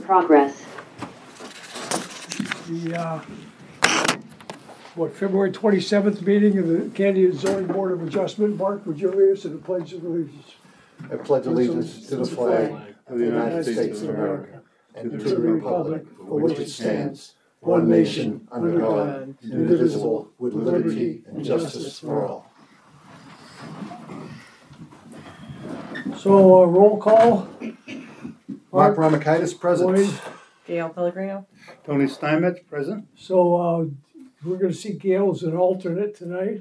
progress. The, February 27th meeting of the Candia Zoning Board of Adjustment. Mark, would you lead us in the Pledge of Allegiance? I pledge allegiance to the flag of the United States of America and to the republic for which it stands, one nation, under God, indivisible, with liberty and justice for all. So, roll call. Mark Ramakaitis, present. Boyd. Gail Pellegrino. Tony Steinmetz, present. So, we're going to see Gail as an alternate tonight.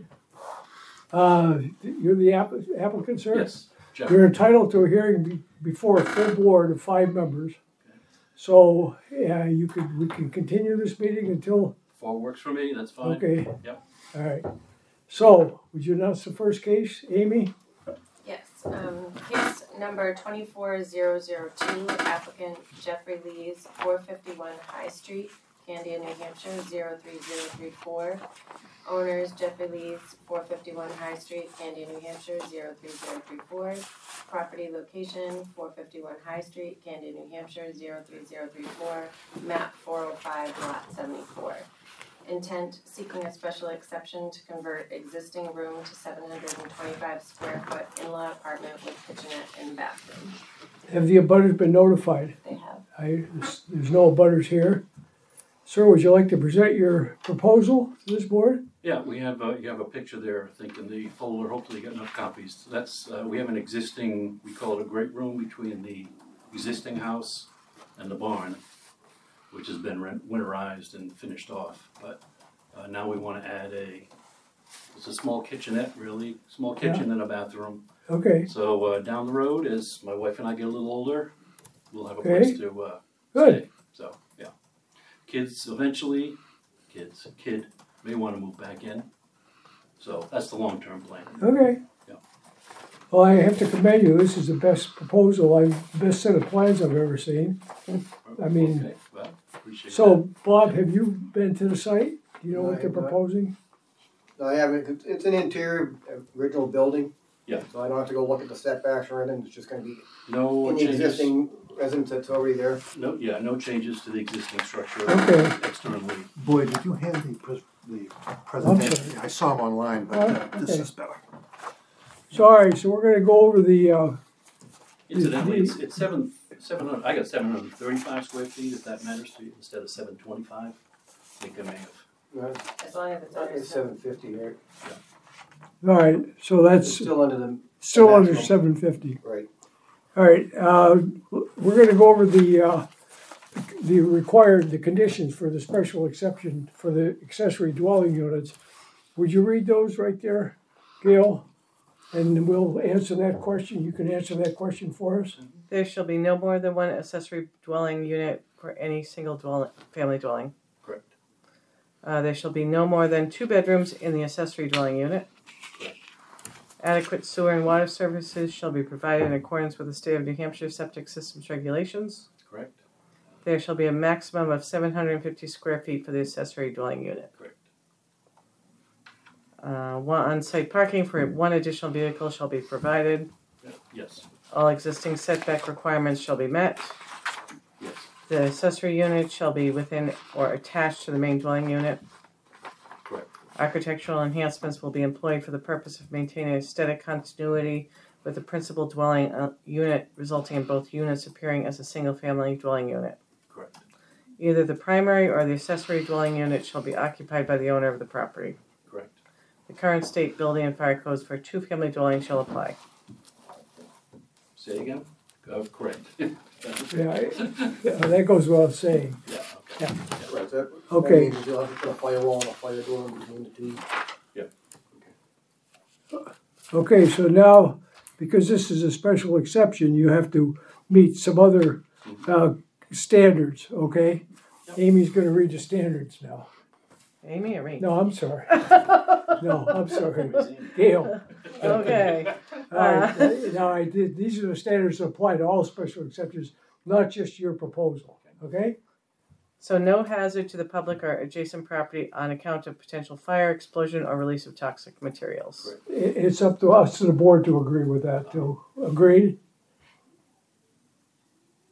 You're the applicant, sir? Yes, Jeff. You're entitled to a hearing before a full board of 5 members. So, we can continue this meeting until. If all works for me, that's fine. Okay. Yep. All right. So, would you announce the first case, Amy? Yes, case number 24002, applicant Jeffrey Lees, 451 High Street, Candia, New Hampshire, 03034. Owners Jeffrey Lees, 451 High Street, Candia, New Hampshire, 03034. Property location, 451 High Street, Candia, New Hampshire, 03034. Map 405, lot 74. Intent, seeking a special exception to convert existing room to 725 square foot in-law apartment with kitchenette and bathroom. Have the abutters been notified? They have. There's no abutters here. Sir, would you like to present your proposal to this board? Yeah, we have you have a picture there, I think, in the folder. Hopefully you got enough copies. That's we have an existing, we call it a great room between the existing house and the barn, which has been winterized and finished off. But now we want to add it's a small kitchenette, really, small kitchen and a bathroom. Okay. So down the road, as my wife and I get a little older, we'll have a place to Good. stay. So yeah, kids eventually, kid may want to move back in. So that's the long-term plan. Okay. Yeah. Well, I have to commend you. This is the best proposal, best set of plans I've ever seen. I mean, okay. Well, appreciate so that. Bob, have you been to the site? Do you know No, what I they're have not. proposing? No, I haven't. It's an interior original building. Yeah. So I don't have to go look at the setbacks or anything. It's just going to be No in the changes. existing residence that's already there. No changes to the existing structure Okay. externally. Boyd, did you hand the presentation? sorry. I saw him online, but this okay. is better. So, all right, so we're going to go over the, Incidentally, it's 700. I got 735 square feet. If that matters to you, instead of 725, I think I may have. As long as it's under It's 750, right? all right, so It's that's still under the still under maximum. 750. Right. All right, we're going to go over the conditions for the special exception for the accessory dwelling units. Would you read those right there, Gail? And we'll answer that question. You can answer that question for us. There shall be no more than one accessory dwelling unit for any single family dwelling. Correct. There shall be no more than 2 bedrooms in the accessory dwelling unit. Correct. Adequate sewer and water services shall be provided in accordance with the state of New Hampshire septic systems regulations. Correct. There shall be a maximum of 750 square feet for the accessory dwelling unit. Correct. One on-site parking for 1 additional vehicle shall be provided. Yes. All existing setback requirements shall be met. Yes. The accessory unit shall be within or attached to the main dwelling unit. Correct. Architectural enhancements will be employed for the purpose of maintaining aesthetic continuity with the principal dwelling unit, resulting in both units appearing as a single-family dwelling unit. Correct. Either the primary or the accessory dwelling unit shall be occupied by the owner of the property. Correct. The current state building and fire codes for 2-family dwellings shall apply. Say again. Correct. That goes without saying. Yeah. Yeah. Right. So Okay. that means you'll have to put a firewall and a fire door in between the two. Okay, so now, because this is a special exception, you have to meet some other standards, okay? Yep. Amy's going to read the standards now. Amy or me? No, I'm sorry. No, I'm sorry. Gail. Okay. All right, now these are the standards that apply to all special exceptions, not just your proposal, okay? So no hazard to the public or adjacent property on account of potential fire, explosion, or release of toxic materials. Correct. It's up to us, to the board, to agree with that, too. Agreed?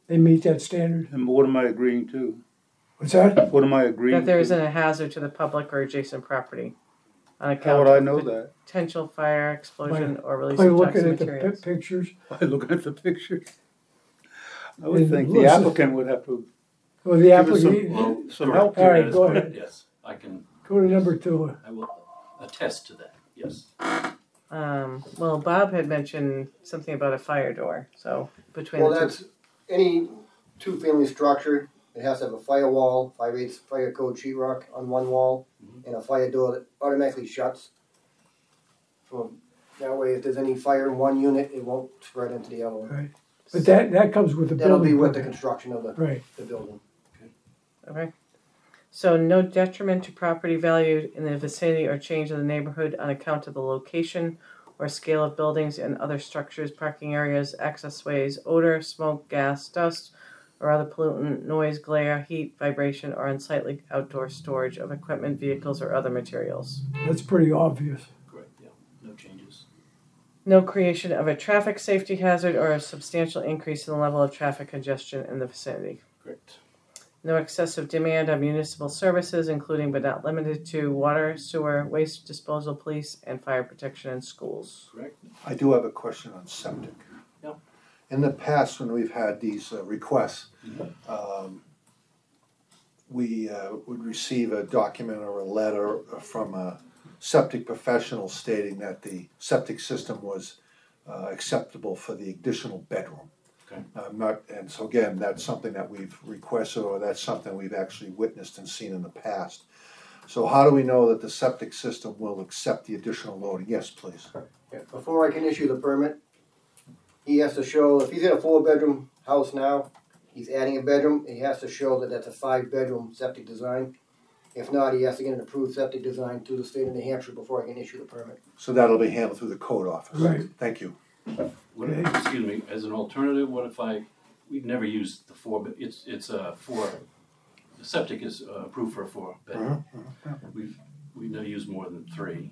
They meet that standard. And what am I agreeing to? What's that? What am I agreeing That there to? isn't a hazard to the public or adjacent property on How account would I of know that? potential fire, explosion, or release By of looking toxic at the materials. pictures. By looking at the pictures? I would And think the listen- applicant would have to Well, the Give us some- applicant, Well, some correct. help All right, That is go correct, ahead. Yes, I can, go to number 2. I will attest to that, yes. Well, Bob had mentioned something about a fire door, so between Well, the two. that's any two-family structure, it has to have a firewall, 5/8 fire code sheetrock on one wall, and a fire door that automatically shuts. So that way, if there's any fire in one unit, it won't spread into the other one. Right. But that comes with the That'll be building with the permit. construction of Right. the building. Okay. So no detriment to property value in the vicinity or change of the neighborhood on account of the location or scale of buildings and other structures, parking areas, access ways, odor, smoke, gas, dust, or other pollutant, noise, glare, heat, vibration, or unsightly outdoor storage of equipment, vehicles, or other materials. That's pretty obvious. Correct, yeah, no changes. No creation of a traffic safety hazard or a substantial increase in the level of traffic congestion in the vicinity. Correct. No excessive demand on municipal services, including but not limited to water, sewer, waste disposal, police, and fire protection in schools. Correct. I do have a question on septic. Yeah. In the past, when we've had these requests, we would receive a document or a letter from a septic professional stating that the septic system was acceptable for the additional bedroom. Okay. And so again, that's something that we've requested, or that's something we've actually witnessed and seen in the past. So how do we know that the septic system will accept the additional loading? Yes, please. Yeah, before I can issue the permit, he has to show, if he's in a 4-bedroom house now, he's adding a bedroom, he has to show that that's a 5-bedroom septic design. If not, he has to get an approved septic design through the state of New Hampshire before I can issue the permit. So that'll be handled through the code office. Right. Thank you. What, excuse me, as an alternative, what if we've never used the 4, but it's a 4, the septic is approved for a 4-bedroom. We've never used more than 3.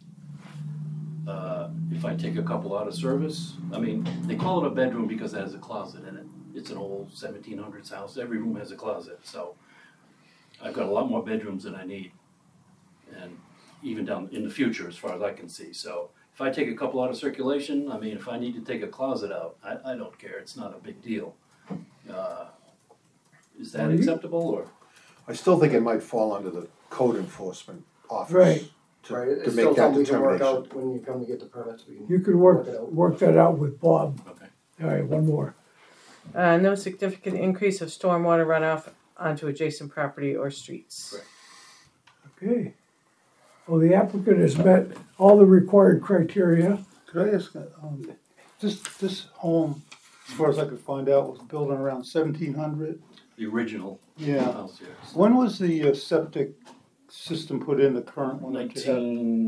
If I take a couple out of service, I mean, they call it a bedroom because it has a closet in it. It's an old 1700s house, every room has a closet, so I've got a lot more bedrooms than I need. And even down in the future, as far as I can see, so if I take a couple out of circulation, I mean, if I need to take a closet out, I don't care, it's not a big deal. Is that acceptable, or? I still think it might fall under the code enforcement office. Right. Right, To it's still make that something we can work determination. out when you come to get the permits. We can You could work it out. work that out with Bob. Okay. All right, one more. No significant increase of stormwater runoff onto adjacent property or streets. Correct. Okay. Well, the applicant has met all the required criteria. Could I ask, this home, as far as I could find out, was built in around 1700? The original Yeah. house, yes. When was the septic system put in, the current one that you have?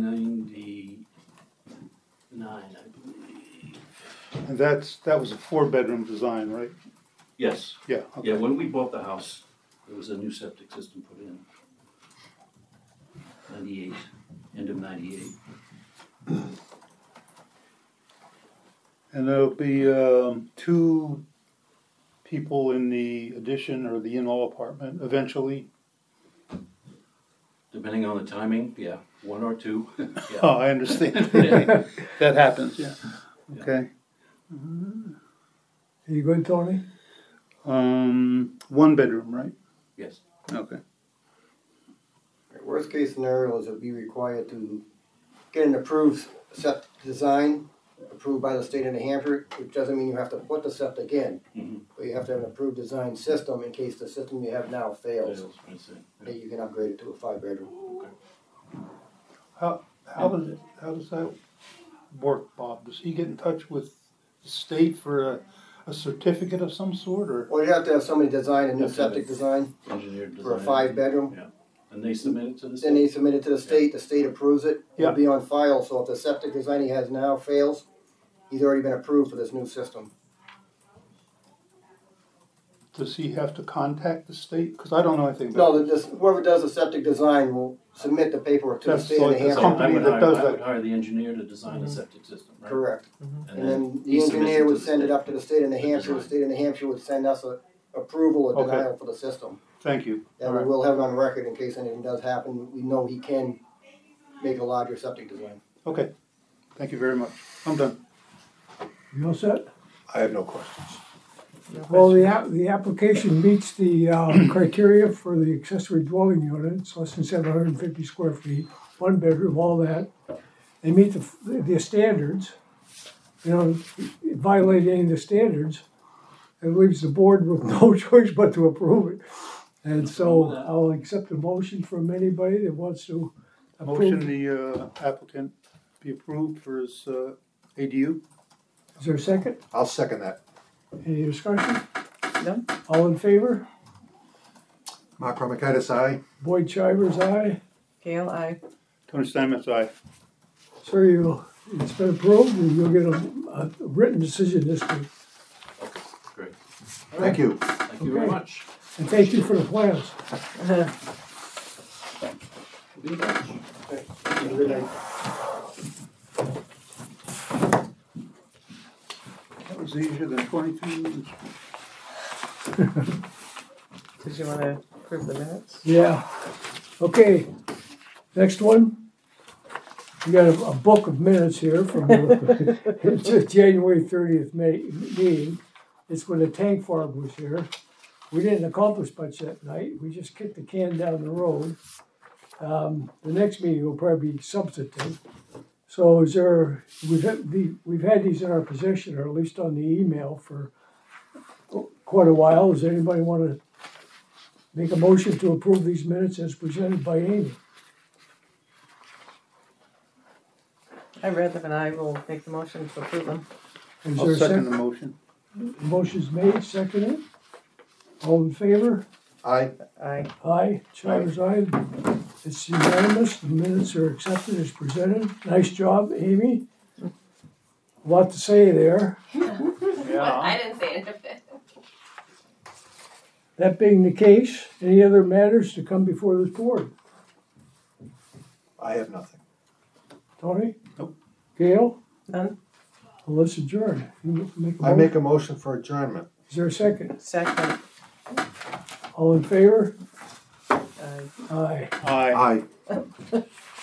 1999, I believe. And that was a 4-bedroom design, right? Yes, Yeah, okay. yeah, when we bought the house, there was a new septic system put in. 98, end of 98. And there'll be 2 people in the addition or the in-law apartment eventually? Depending on the timing, yeah, 1 or 2. Yeah. Oh, I understand. That happens, yeah. Okay. Are you good, Tony? 1 bedroom, right? Yes. Okay. Worst case scenario is it'll be required to get an approved septic design, approved by the state of New Hampshire, which doesn't mean you have to put the septic in, but you have to have an approved design system in case the system you have now fails. That you can upgrade it to a 5-bedroom. How does that work, Bob? Does he get in touch with the state for a certificate of some sort, or? Well, you have to have somebody design a new septic design Engineered design. for a 5-bedroom. Yeah, and they submit it to the Then state. they submit it to the state approves it, Yeah. it'll be on file, so if the septic design he has now fails, he's already been approved for this new system. Does he have to contact the state? Because I don't know anything about No, whoever does the septic design will submit the paperwork to the That's state of New like the So Hampshire. company that does I would that. hire the engineer to design the septic system, right? Correct. And And then he the submits engineer to would the send it state. up to the state of New The Hampshire, the design. state of New Hampshire would send us a approval or Okay. denial for the system. Thank you. And All we right. will have it on record in case anything does happen, we know he can make a larger septic design. Okay, thank you very much. I'm done. You all set? I have no questions. Well, the application meets the criteria for the accessory dwelling unit. It's less than 750 square feet, one bedroom, all that. They meet the standards. You know, violate any of the standards, it leaves the board with no choice but to approve it. And so I'll accept a motion from anybody that wants to Motion approve. the applicant be approved for his ADU. Is there a second? I'll second that. Any discussion? No? All in favor? Mark Romakaitis, aye. Boyd Chivers, aye. Gail, I. Tony Steinmetz, aye. Sir, it's been approved and you'll get a written decision this week. Okay, great. Thank you. Thank you very Okay. much. And thank you for the plans. Be in touch. Good night. That was easier than 22 minutes. Did you want to approve the minutes? Yeah. Okay, next one. We got a book of minutes here from the January 30th meeting. It's when the tank farm was here. We didn't accomplish much that night. We just kicked the can down the road. The next meeting will probably be substantive. So is there, we've had these in our possession, or at least on the email for quite a while. Does anybody want to make a motion to approve these minutes as presented by Amy? I read them and I will make the motion to approve them. Is I'll there a second the motion. Motion's made, seconded. All in favor? Aye. I. Aye. Chivers, aye. It's unanimous. The minutes are accepted as presented. Nice job, Amy. A lot to say there. I didn't say anything. That being the case, any other matters to come before this board? I have nothing. Tony? Nope. Gail? None? Well, let's adjourn. You make a I motion? make a motion for adjournment. Is there a second? Second. All in favor? I. Aye. Aye. Aye.